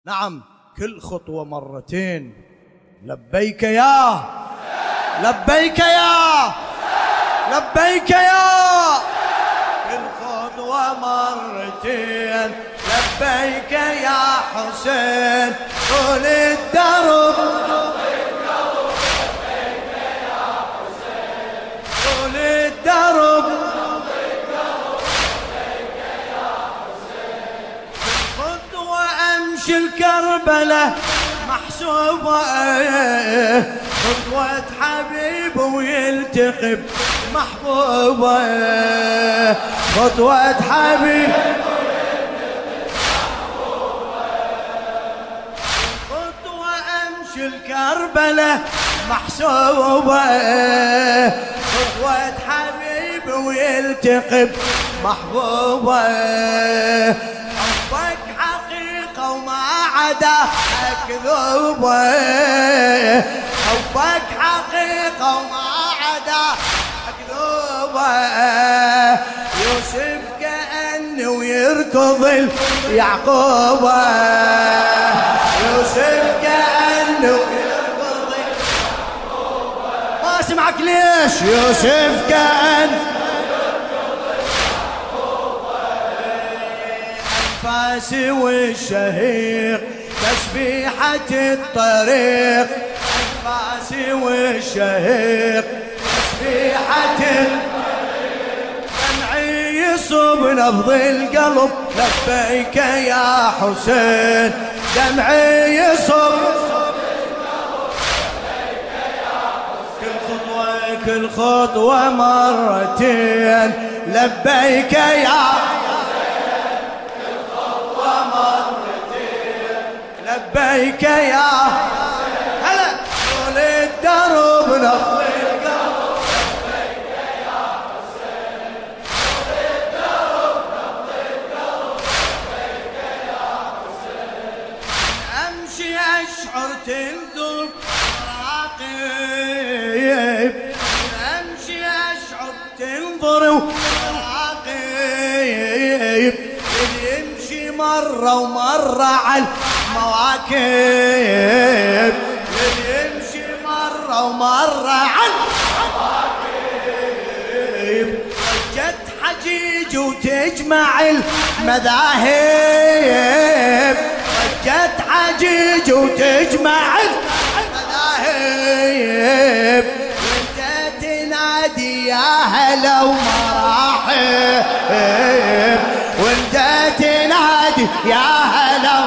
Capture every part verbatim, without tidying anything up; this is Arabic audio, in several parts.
نعم كل خطوة مرتين. لبيك يا لبيك يا لبيك يا كل خطوة مرتين. لبيك يا حسين طول الدرب. لبيك يا حسين طول الدرب. لبيك يا حسين كل خطوة أمشي الكربلة محسوبة. خطوة حبيب ويلتقي محبوبة. خطوة حبيب خطوة أمشي الكربلة محسوبة. خطوة حبيب ويلتقي محبوبة. حبك حقيقة وما عدا أكذوبة. حبك حقيقة وما عدا أكذوبة. يوسف كأنه يركض يعقوبة. يوسف كأنه يركض يعقوبة. ما اسمعك ليش؟ يوسف كأنه أنفاسي والشهيق تسبيحة الطريق. أنفاسي والشهيق تسبيحة الطريق. دمعي يصب نبض القلب. لبيك يا حسين دمعي يصب. لبيك يا حسين كل خطوة كل خطوة مرتين. لبيك يا لبيك يا هلا طول الدرب نبض القلب. لبيك يا حسين طول الدرب نبض القلب. لبيك يا حسين أمشي أشعر تندب راقب. أمشي أشعر تنظر وراقب. يمشي مرة ومرة على مواكب. يمشي مرة ومرة على المواكب. ضجت حجيج وتجمع المذاهب. ضجت حجيج وتجمع المذاهب. وانت تنادي يا هلا ومراحب. وانت تنادي يا هلا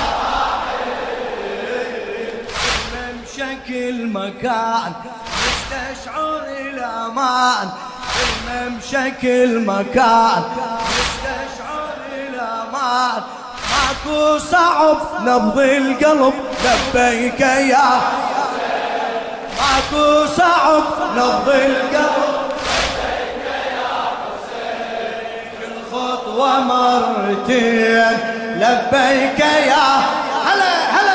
كل مكان مستشعر الأمان. الممشى كل مكان مستشعر الأمان. ماكو صعب نبض القلب. لبيك يا ماكو صعب نبض القلب. لبيك يا حسين كل خطوة مرتين. لبيك يا هلا هلا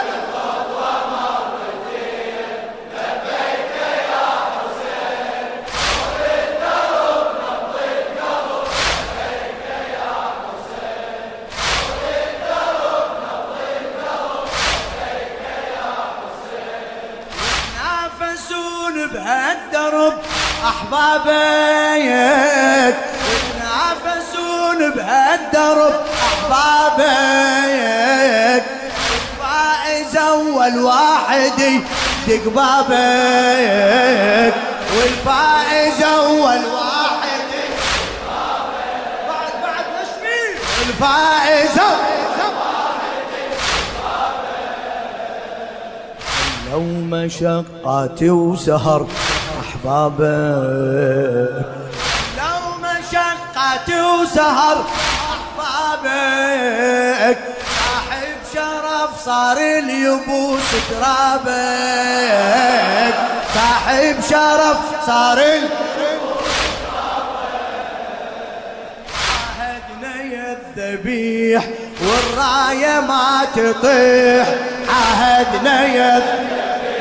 بهالدرب أحبابك. يتنافسون بهالدرب أحبابك. الفائز أول واحد يدق بابك. والفائز أول واحد يدق بابك. بعد بعد نشمي الفائز لو مشقاتي وسهر أحبابك. لو مشقاتي وسهر أحبابك. صاحب شرف صار اليبوس ترابك. صاحب شرف صار اليبوس ترابك. عهدنا يا الذبيح والراية ما تطيح. عهدنا يا الذبيح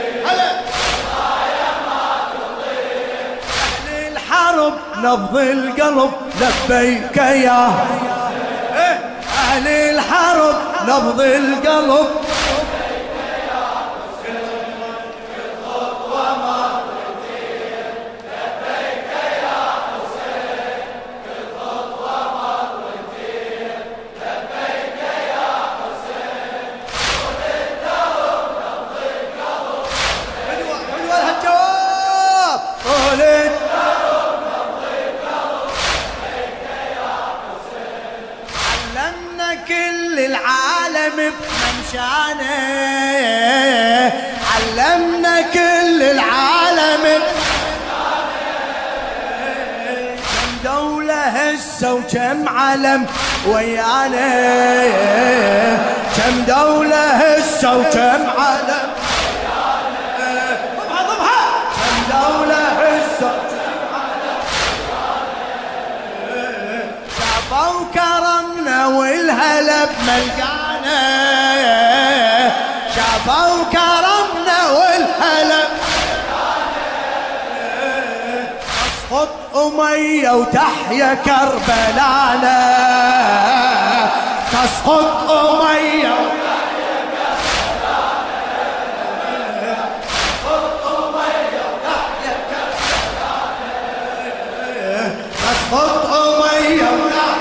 نبض القلب. لبيك يا أهل الحرب نبض القلب بممشانه، علمنا كل العالم كم دولة هسه وكم علم ويانا، كم دولة هسه وكم علم ضبها ضبها، كم دولة هسه شافوا كرمنا والهلا بملقانا، شافوا كرمنا والهلا تسقط أمية وتحيا كربلانا، تسقط أمية وتحيا كربلانا، تسقط أمية وتحيا كربلانا، تسقط أمية وتحيا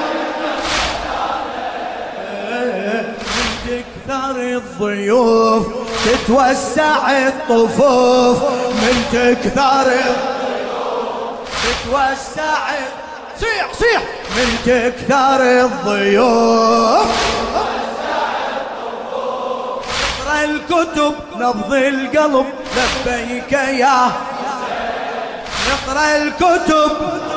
تكثر الضيوف تتوسع الطفوف، من تكثر الضيوف تتوسع، صيح صيح، من تكثر الضيوف تتوسع الطفوف، نقرا الكتب نبض القلب لبيك يا نقرا الكتب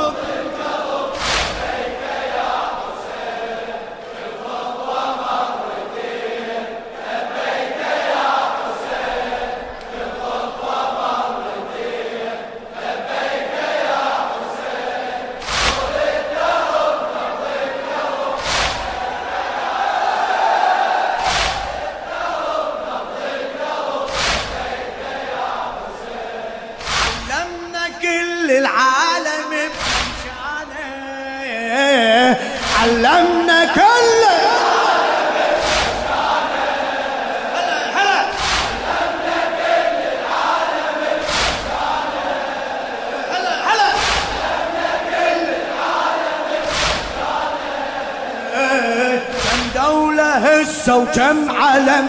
العالم بمشانه، علمنا كل العالم بمشانه، هلا هلا علمنا كل العالم بمشانه، هلا هلا علمنا كل العالم بمشانه، كم دولة هسه وكم علم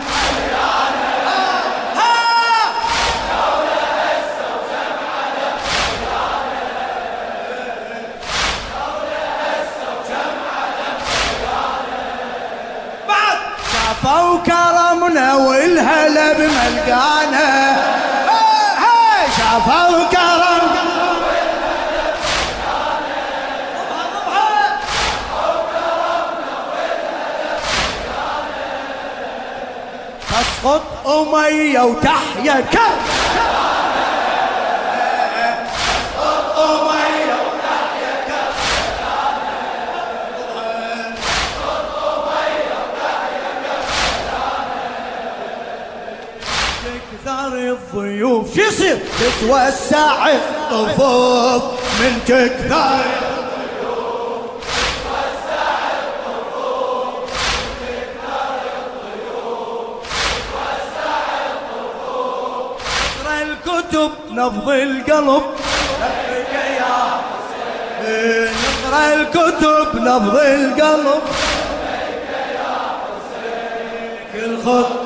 شافوا كرمنا والهلا بملقانا، شافوا كرمنا والهلا بملقانا، شافوا كرمنا والهلا بملقانا، تسقط أمية وتحيا كربلانا، تسقط أمية وتحيا كربلانا، تسقط أمية وتحيا تكثر الضيوف شو يصير تتوسع الطفوف، من تكثر الضيوف تتوسع الطفوف، من تكثر الضيوف تتوسع الطفوف، نقرا الكتب نبض القلب لبيك يا حسين، نقرا الكتب نبض القلب لبيك يا حسين، كل خطوة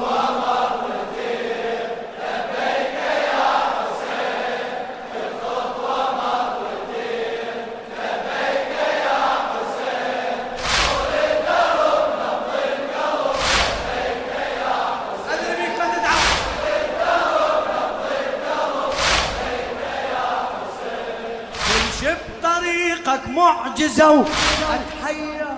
طريقك معجزة وأتحير،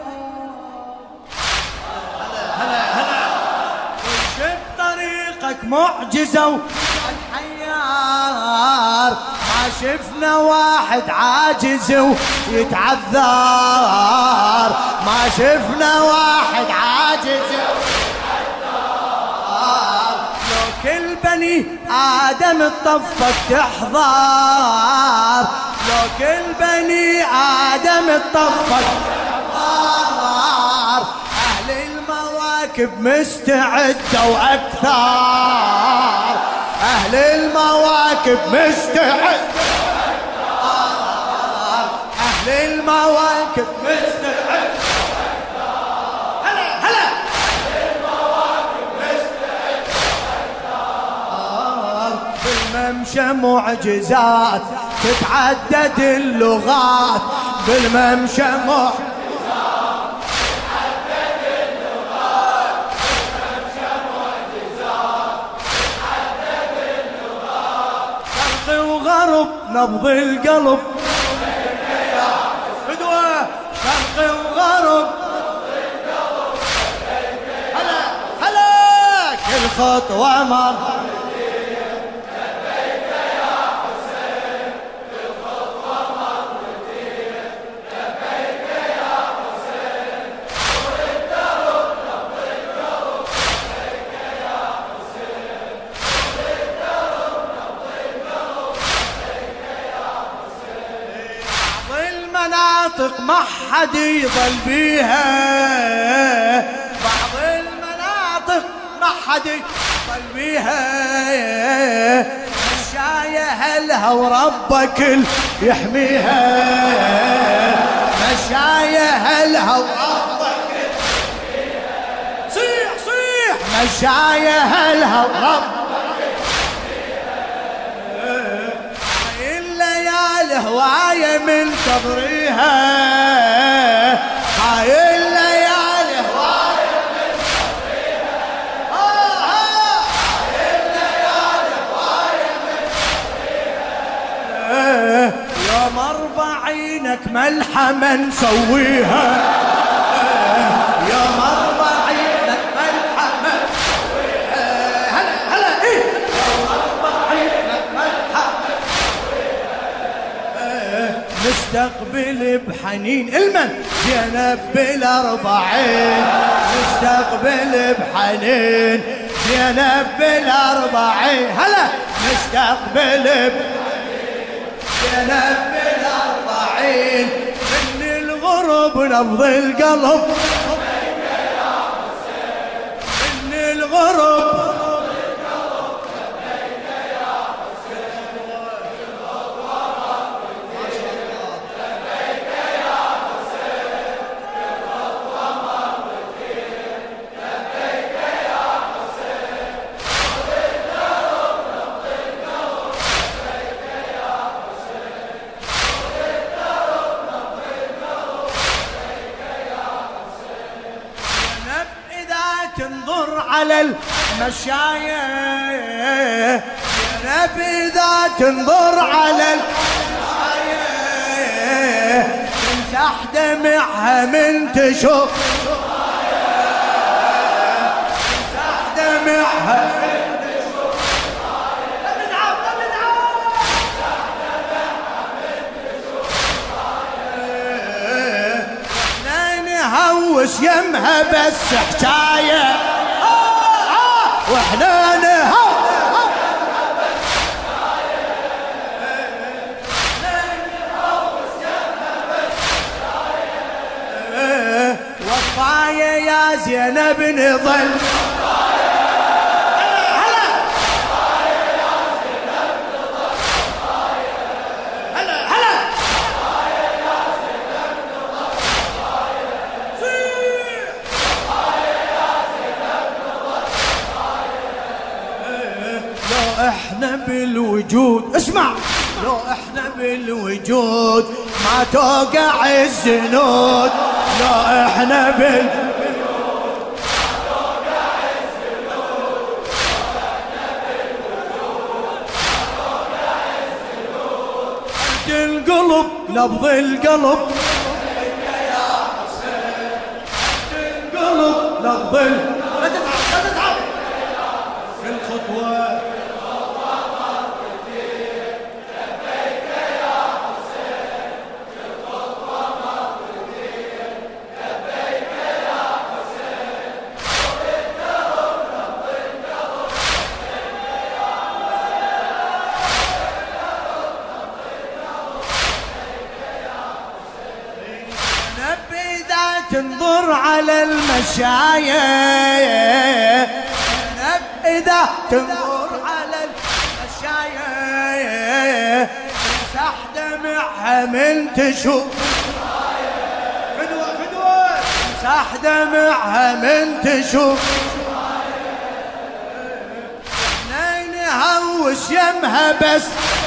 هلا هلا هلا شب طريقك معجزة وأتحير، ما شفنا واحد عاجز ويتعذر، ما شفنا واحد عاجز ويتعذر، لو كل بني آدم اتطفت تحضر، لو كل بني آدم اتطفت تحضر، أهل المواد المواكب مستعدة وأكثر، أهل المواكب مستعدة، أهل المواكب مستعدة، هلا هلا أهل المواكب مستعدة. بالممشى معجزات تتعدد اللغات، بالممشى معجزات نبض القلب فدوة، شرق وغرب هلا هلا كل خطوة مر لبيك يا حسين، كل خطوة مرتين لبيك يا حسين، نور الدرب نبض القلب لبيك يا حسين، نور الدرب نبض القلب المناطق ما حد يضل بيها، بعض المناطق ما حد يضل بيها، مشاية هلها وربك يحميها، مشاية هلها وربك يحميها، صيح صيح مشاية هلها وربك هواية من تضريها، هاي الليالي هواية من تضريها، هاي الليالي هواية من تضريها، يوم أربعينك ملحمة نسويها، يوم أربعينك ملحمة نسويها، هلا هلا إيه يوم أربعينك ملحمة نستقبل بحنين المن زينب بالأربعين، نستقبل بحنين زينب بالأربعين، هلا نستقبل بحنين زينب بالأربعين، من الغرب نبض القلب من الغرب تنظر على المشاية، زينب إذا تنظر على المشاية تمسح دمعها من تشوف، تمسح دمعها من تشوف، لا تتعب لا تتعب، تمسح دمعها من تشوف، احنا نهوس يمها بس حكاية، واحنا نهوس وفاية يا زينب نظل، هلا هلا هلا لو احنا بالوجود اسمع، لو احنا بالوجود ما توقع الزنود، لو احنا بالوجود ما توقع الزنود، لو احنا بالوجود ما توقع الزنود، قد القلب نبض القلب يا حسين، قد القلب نبض القلب، لا تتعب لا تتعب في الخطوة تنظر على المشاية، زينب إذا تنظر على المشاية تمسح دمعها من تشوف، فدوة فدوة تمسح دمعها من تشوف، احنا نهوش يمها بس،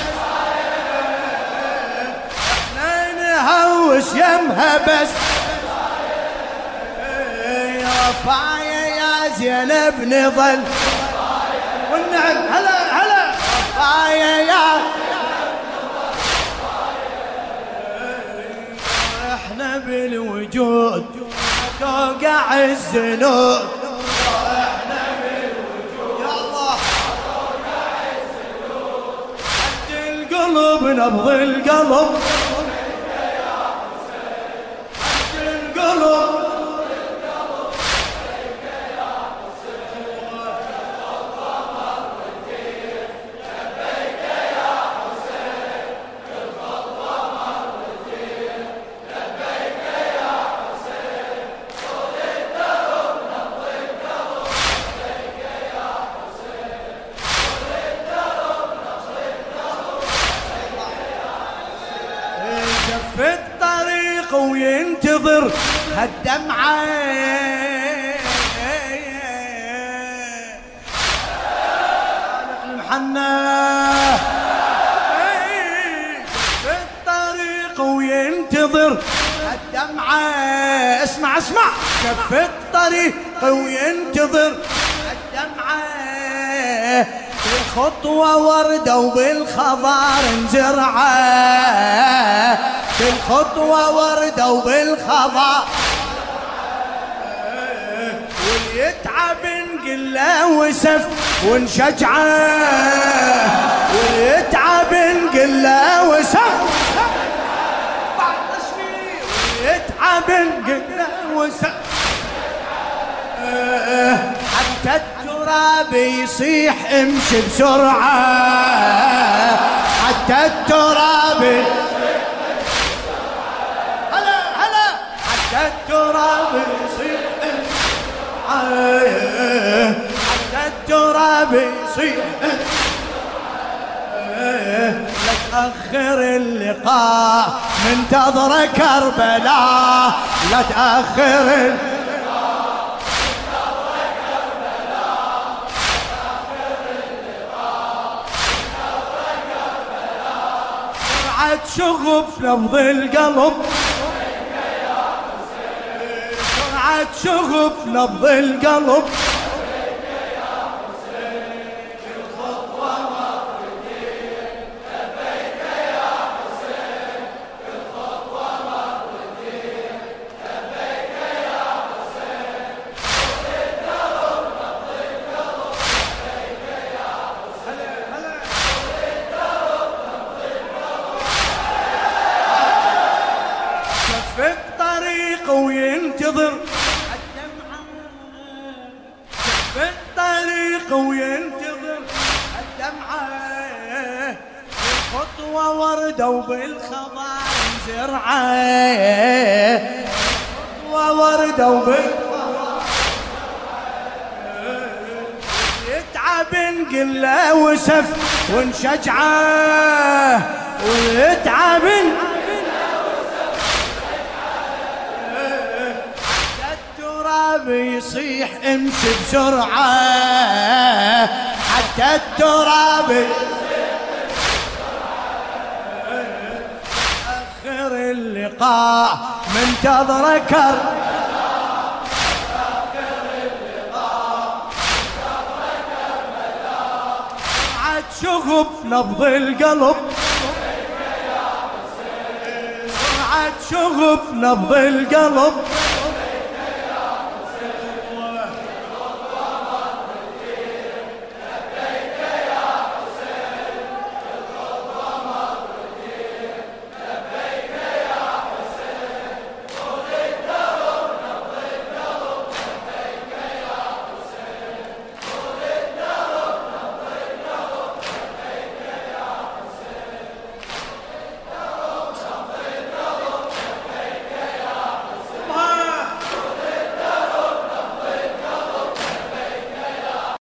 احنا نهوش يمها بس، رفايا يا زينب نظل والنعم هلا هلا رفايا يا احنا بالوجود توقع الزنود، احنا بالوجود يا الله توقع الزنود، حتى القلب نبض القلب، حتى القلب في الطريق وينتظر هالدمعة، المحنة في الطريق وينتظر هالدمعة، اسمع اسمع كف الطريق وينتظر هالدمعة، بالخطوة وردة وبالخضار انزرعة، بالخطوة وردة وبالخضار، واليتعب نقله وسف ونشجعه، واليتعب نقله وسف واليتعب نقله وسف، حتى التراب يصيح امشي بسرعة، حتى التراب هلا هلا حتى التراب يصيح امشي بسرعة، حتى التراب يصيح لا تأخر اللقاء منتظر كربلاء، لا تأخر شغف نبض القلب، سرعة شغف نبض القلب، الخطوة مرتين لبيك يا حسين، الخطوة مرتين لبيك يا حسين، نبض القلب نبض القلب لبيك يا حسين، هلا في الطريق وينتظر الدمعة، في الطريق وينتظر الدمعة، بالخطوة وردة وبالخضار زرعة، بالخطوة وردة وبالخضار يتعب نقله وسف ونشجعه، ويتعب يصيح امشي بسرعة، حتى التراب أخر اللقاء منتظر كربلاء، أخر اللقاء منتظر كربلاء، سرعة شغف نبض القلب، سرعة شغف نبض القلب،